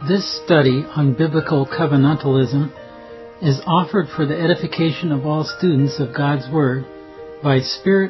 This study on biblical covenantalism is offered for the edification of all students of God's Word by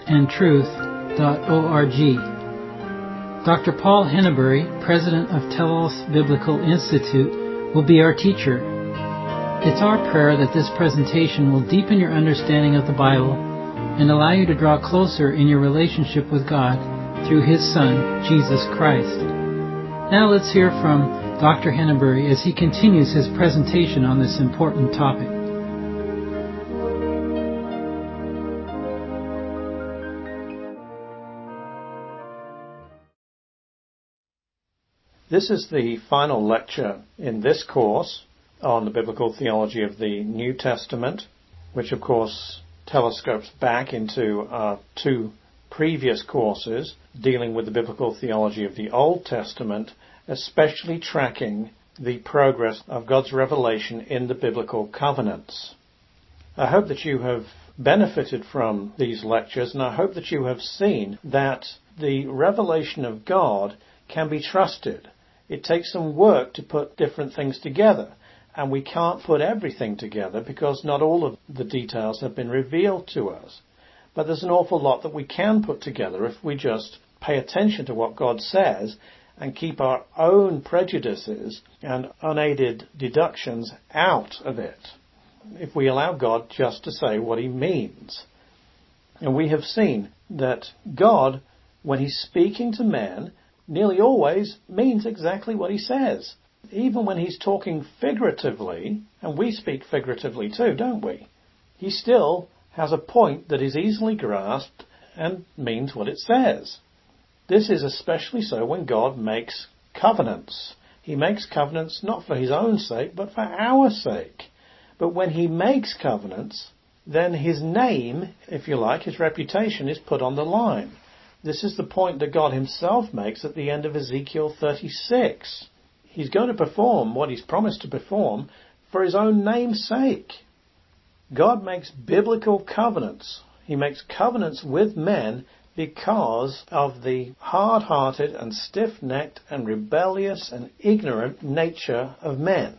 spiritandtruth.org. Dr. Paul Henneberry, president of Telos Biblical Institute, will be our teacher. It's our prayer that this presentation will deepen your understanding of the Bible and allow you to draw closer in your relationship with God through His Son, Jesus Christ. Now let's hear from Dr. Henneberry as he continues his presentation on this important topic. This is the final lecture in this course on the biblical theology of the New Testament, which of course telescopes back into our two previous courses dealing with the biblical theology of the Old Testament, especially tracking the progress of God's revelation in the biblical covenants. I hope that you have benefited from these lectures, and I hope that you have seen that the revelation of God can be trusted. It takes some work to put different things together, and we can't put everything together because not all of the details have been revealed to us. But there's an awful lot that we can put together if we just pay attention to what God says and keep our own prejudices and unaided deductions out of it, if we allow God just to say what He means. And we have seen that God, when He's speaking to men, nearly always means exactly what He says. Even when He's talking figuratively, and we speak figuratively too, don't we? He still has a point that is easily grasped and means what it says. This is especially so when God makes covenants. He makes covenants not for His own sake, but for our sake. But when He makes covenants, then His name, if you like, His reputation is put on the line. This is the point that God Himself makes at the end of Ezekiel 36. He's going to perform what He's promised to perform for His own name's sake. God makes biblical covenants. He makes covenants with men because of the hard-hearted and stiff-necked and rebellious and ignorant nature of men.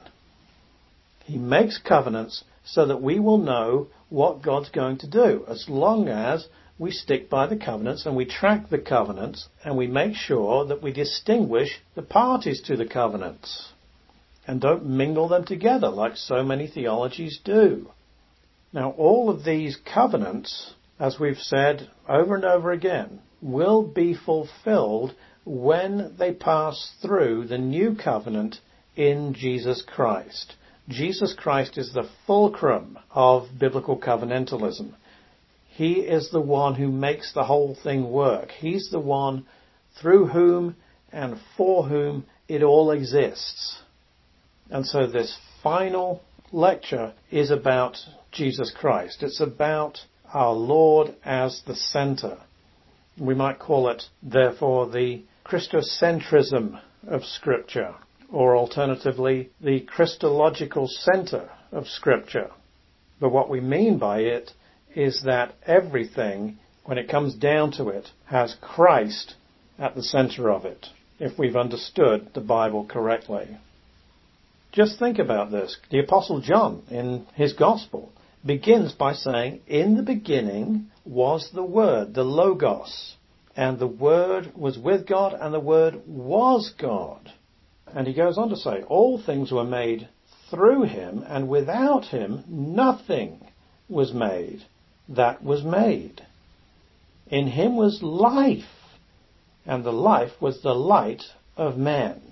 He makes covenants so that we will know what God's going to do, as long as we stick by the covenants and we track the covenants and we make sure that we distinguish the parties to the covenants and don't mingle them together like so many theologies do. Now, all of these covenants, as we've said over and over again, will be fulfilled when they pass through the new covenant in Jesus Christ. Jesus Christ is the fulcrum of biblical covenantalism. He is the one who makes the whole thing work. He's the one through whom and for whom it all exists. And so this final lecture is about Jesus Christ. It's about our Lord as the center. We might call it, therefore, the Christocentrism of Scripture, or alternatively, the Christological center of Scripture. But what we mean by it is that everything, when it comes down to it, has Christ at the center of it, if we've understood the Bible correctly. Just think about this. The Apostle John, in his Gospel, begins by saying, "In the beginning was the Word, the Logos, and the Word was with God, and the Word was God." And he goes on to say, "All things were made through Him, and without Him nothing was made that was made. In Him was life, and the life was the light of men."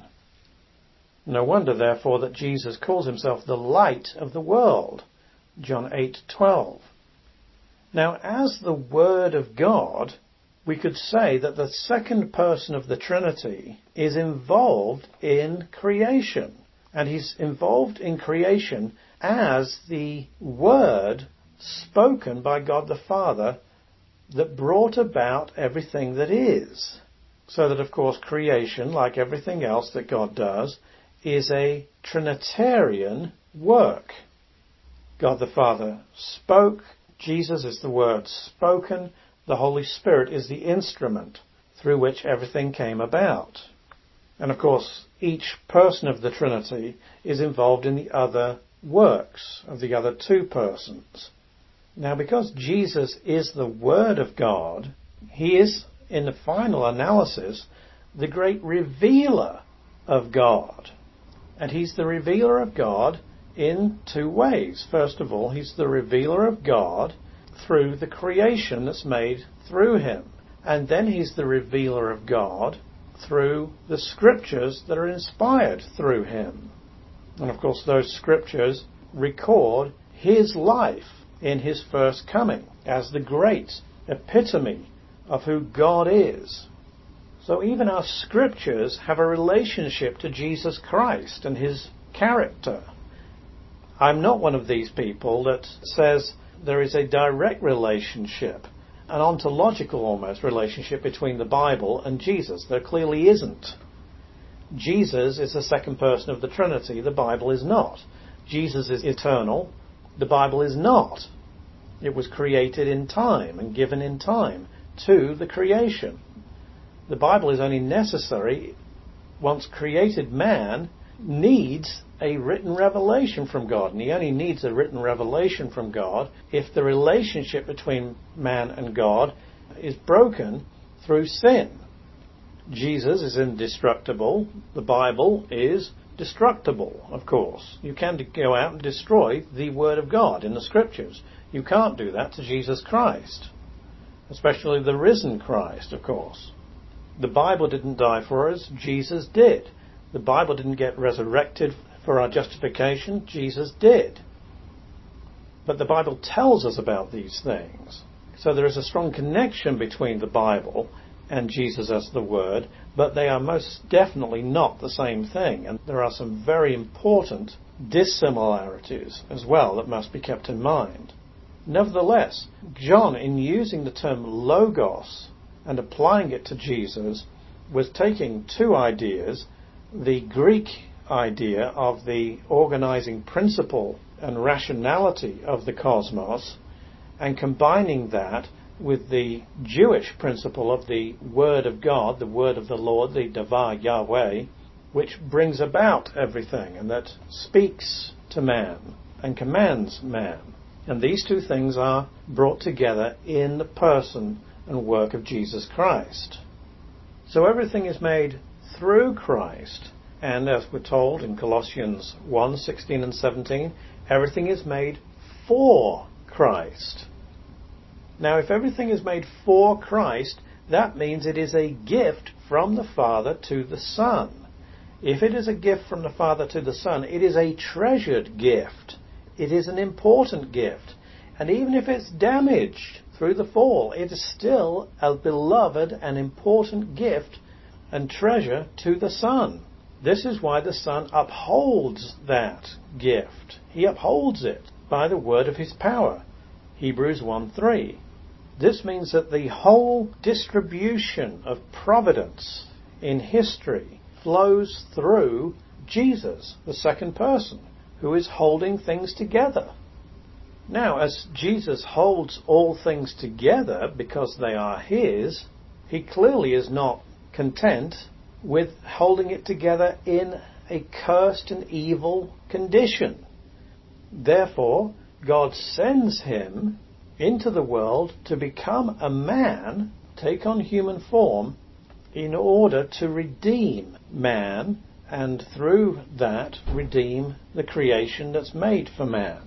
No wonder, therefore, that Jesus calls Himself the light of the world. John 8:12. Now, as the Word of God, we could say that the second person of the Trinity is involved in creation. And He's involved in creation as the Word spoken by God the Father that brought about everything that is. So that, of course, creation, like everything else that God does, is a Trinitarian work. God the Father spoke, Jesus is the Word spoken, the Holy Spirit is the instrument through which everything came about. And of course, each person of the Trinity is involved in the other works of the other two persons. Now, because Jesus is the Word of God, he is, in the final analysis, the great revealer of God. And he's the revealer of God in two ways. First of all, he's the revealer of God through the creation that's made through him. And then he's the revealer of God through the scriptures that are inspired through him. And of course, those scriptures record his life in his first coming as the great epitome of who God is. So even our scriptures have a relationship to Jesus Christ and his character. I'm not one of these people that says there is a direct relationship, an ontological almost relationship between the Bible and Jesus. There clearly isn't. Jesus is the second person of the Trinity. The Bible is not. Jesus is eternal. The Bible is not. It was created in time and given in time to the creation. The Bible is only necessary once created man needs a written revelation from God. And he only needs a written revelation from God if the relationship between man and God is broken through sin. Jesus is indestructible. The Bible is destructible, of course. You can go out and destroy the Word of God in the Scriptures. You can't do that to Jesus Christ, especially the risen Christ, of course. The Bible didn't die for us. Jesus did. The Bible didn't get resurrected for our justification. Jesus did. But the Bible tells us about these things. So there is a strong connection between the Bible and Jesus as the Word, but they are most definitely not the same thing. And there are some very important dissimilarities as well that must be kept in mind. Nevertheless, John, in using the term logos and applying it to Jesus, was taking two ideas, the Greek idea of the organizing principle and rationality of the cosmos, and combining that with the Jewish principle of the Word of God, the Word of the Lord, the Davar Yahweh, which brings about everything and that speaks to man and commands man. And these two things are brought together in the person and work of Jesus Christ. So everything is made through Christ, and as we're told in Colossians 1:16 and 17, everything is made for Christ. Now, if everything is made for Christ, that means it is a gift from the Father to the Son. If it is a gift from the Father to the Son, it is a treasured gift. It is an important gift. And even if it's damaged through the fall, it is still a beloved and important gift and treasure to the Son. This is why the Son upholds that gift. He upholds it by the word of his power. Hebrews 1:3. This means that the whole distribution of providence in history flows through Jesus, the second person, who is holding things together. Now, as Jesus holds all things together because they are his, he clearly is not content with holding it together in a cursed and evil condition. Therefore, God sends him into the world to become a man, take on human form, in order to redeem man, and through that redeem the creation that's made for man.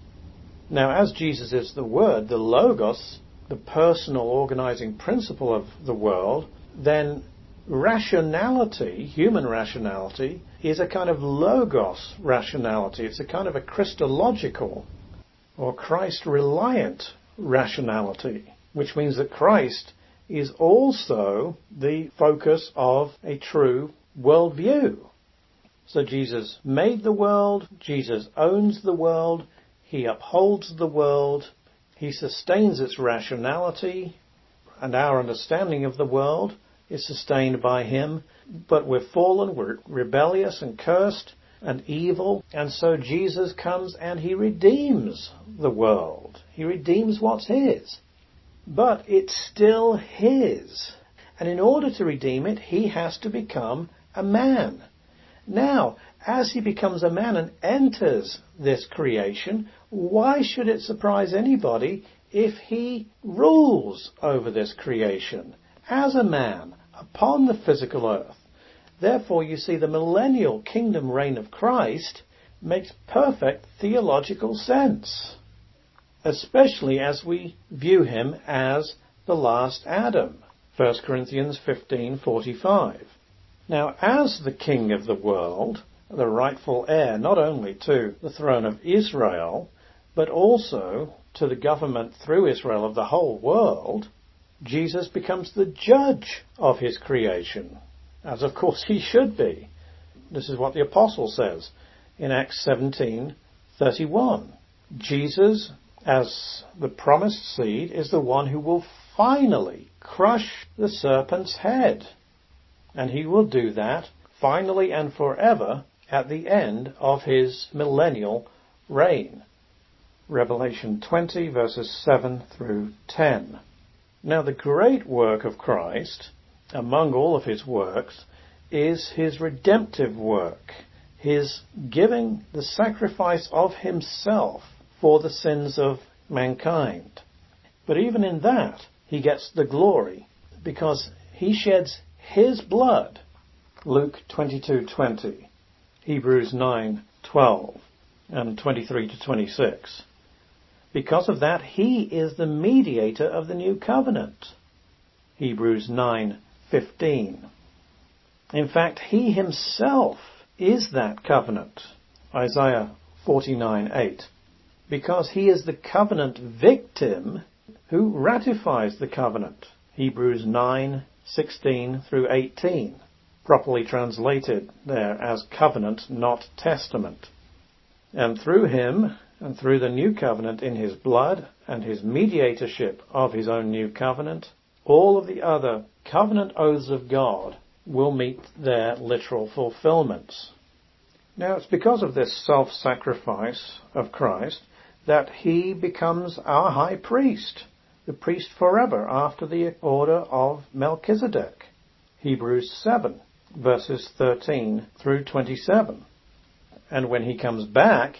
Now, as Jesus is the Word, the Logos, the personal organizing principle of the world, then rationality, human rationality, is a kind of Logos rationality. It's a kind of a Christological or Christ-reliant rationality, which means that Christ is also the focus of a true worldview. So Jesus made the world, Jesus owns the world, he upholds the world, he sustains its rationality, and our understanding of the world is sustained by him. But we're fallen, we're rebellious and cursed and evil, and so Jesus comes and he redeems the world. He redeems what's his. But it's still his. And in order to redeem it, he has to become a man. Now, as he becomes a man and enters this creation, why should it surprise anybody if he rules over this creation as a man upon the physical earth? Therefore, you see, the millennial kingdom reign of Christ makes perfect theological sense, especially as we view him as the last Adam. 1 Corinthians 15:45. Now, as the king of the world, the rightful heir not only to the throne of Israel, but also to the government through Israel of the whole world, Jesus becomes the judge of his creation, as of course he should be. This is what the apostle says in Acts 17:31. Jesus, as the promised seed, is the one who will finally crush the serpent's head. And he will do that finally and forever at the end of his millennial reign. Revelation 20 verses 7 through 10. Now the great work of Christ, among all of his works, is his redemptive work, his giving the sacrifice of himself for the sins of mankind. But even in that, he gets the glory, because he sheds his blood. Luke 22:20, Hebrews 9:12, and 23 to 26. Because of that, he is the mediator of the new covenant. Hebrews 9:15. In fact, he himself is that covenant. Isaiah 49:8. Because he is the covenant victim who ratifies the covenant. Hebrews 9:16 through 18. Properly translated there as covenant, not testament. And through him, and through the new covenant in his blood, and his mediatorship of his own new covenant, all of the other covenant oaths of God will meet their literal fulfillments. Now, it's because of this self-sacrifice of Christ that he becomes our high priest, the priest forever after the order of Melchizedek. Hebrews 7, verses 13 through 27. And when he comes back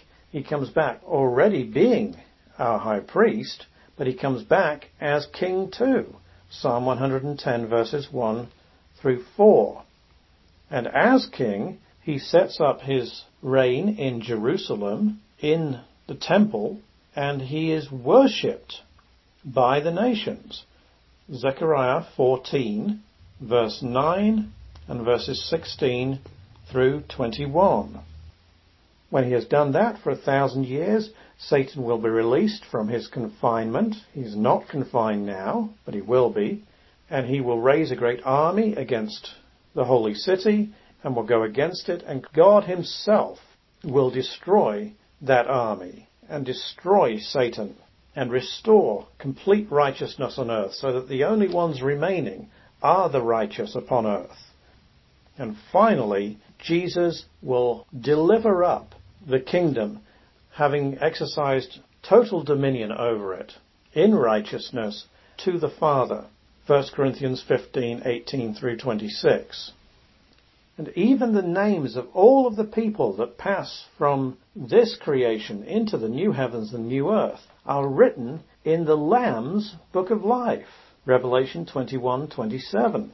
already being our high priest, but he comes back as king too. Psalm 110, verses 1 through 4. And as king, he sets up his reign in Jerusalem, in the temple, and he is worshipped by the nations. Zechariah 14, verse 9, and verses 16 through 21. When he has done that for 1,000 years, Satan will be released from his confinement. He's not confined now, but he will be. And he will raise a great army against the holy city and will go against it. And God himself will destroy that army and destroy Satan and restore complete righteousness on earth, so that the only ones remaining are the righteous upon earth. And finally, Jesus will deliver up the kingdom, having exercised total dominion over it in righteousness, to the Father. 1 Corinthians 15:18 through 26. And even the names of all of the people that pass from this creation into the new heavens and new earth are written in the Lamb's book of life. Revelation 21:27.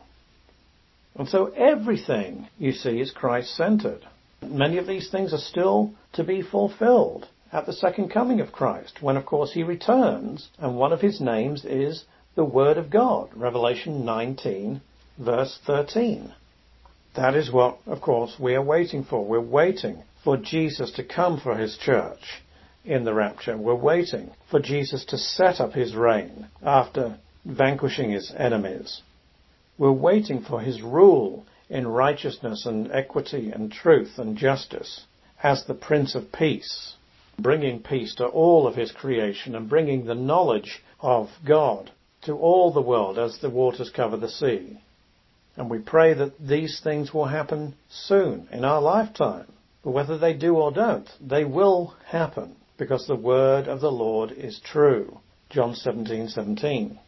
And so everything, you see, is Christ-centered. Many of these things are still to be fulfilled at the second coming of Christ, when, of course, he returns, and one of his names is the Word of God. Revelation 19, verse 13. That is what, of course, we are waiting for. We're waiting for Jesus to come for his church in the rapture. We're waiting for Jesus to set up his reign after vanquishing his enemies. We're waiting for his rule in righteousness and equity and truth and justice as the Prince of Peace, bringing peace to all of his creation and bringing the knowledge of God to all the world as the waters cover the sea. And we pray that these things will happen soon in our lifetime. But whether they do or don't, they will happen, because the word of the Lord is true. John 17:17.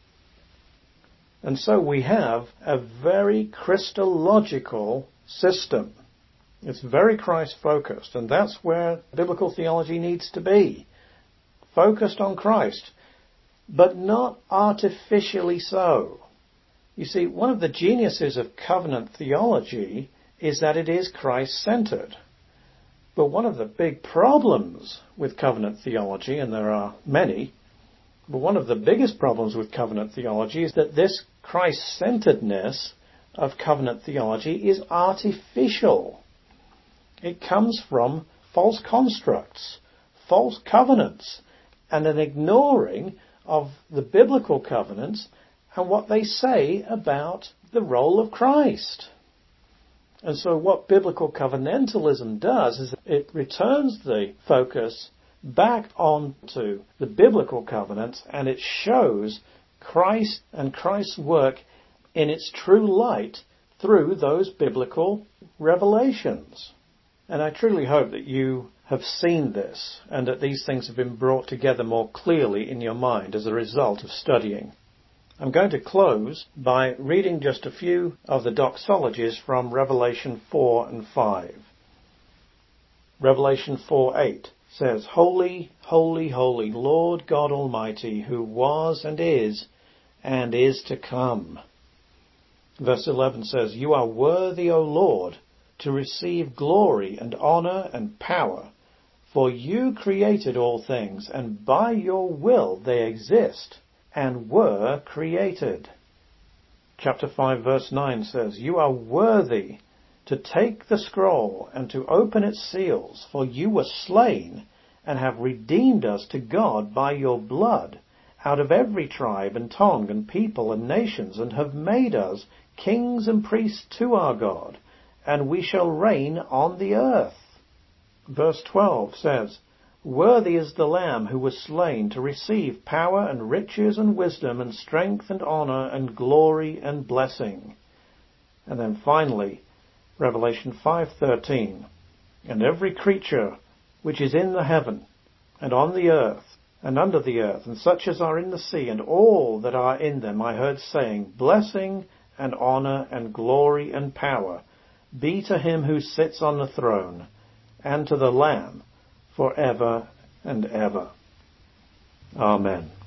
And so we have a very Christological system It's very Christ-focused, and that's where biblical theology needs to be. Focused on Christ, but not artificially so. You see, one of the geniuses of covenant theology is that it is Christ-centered. But one of the big problems with covenant theology, and there are many, but one of the biggest problems with covenant theology is that this Christ-centeredness of covenant theology is artificial. It comes from false constructs, false covenants, and an ignoring of the biblical covenants and what they say about the role of Christ. And so what biblical covenantalism does is it returns the focus back onto the biblical covenants, and it shows Christ and Christ's work in its true light through those biblical revelations. And I truly hope that you have seen this and that these things have been brought together more clearly in your mind as a result of studying. I'm going to close by reading just a few of the doxologies from Revelation 4 and 5. Revelation 4:8 says, "Holy, holy, holy, Lord God Almighty, who was and is to come." Verse 11 says, "You are worthy, O Lord, to receive glory and honor and power, for you created all things, and by your will they exist and were created." Chapter 5 verse 9 says, "You are worthy to take the scroll and to open its seals, for you were slain and have redeemed us to God by your blood out of every tribe and tongue and people and nations, and have made us kings and priests to our God, and we shall reign on the earth." Verse 12 says, "Worthy is the Lamb who was slain to receive power and riches and wisdom and strength and honor and glory and blessing." And then finally, Revelation 5:13, "And every creature which is in the heaven and on the earth and under the earth, and such as are in the sea, and all that are in them, I heard saying, Blessing and honor and glory and power be to him who sits on the throne and to the Lamb forever and ever. Amen."